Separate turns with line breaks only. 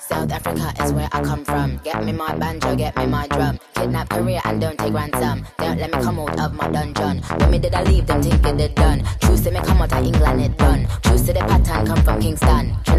South Africa is where I come from. Get me my banjo, get me my drum. Kidnap Korea and don't take ransom. Don't let me come out of my dungeon. When me did I leave them thinking it done. True say me come out of England it done. True say the pattern come from Kingston.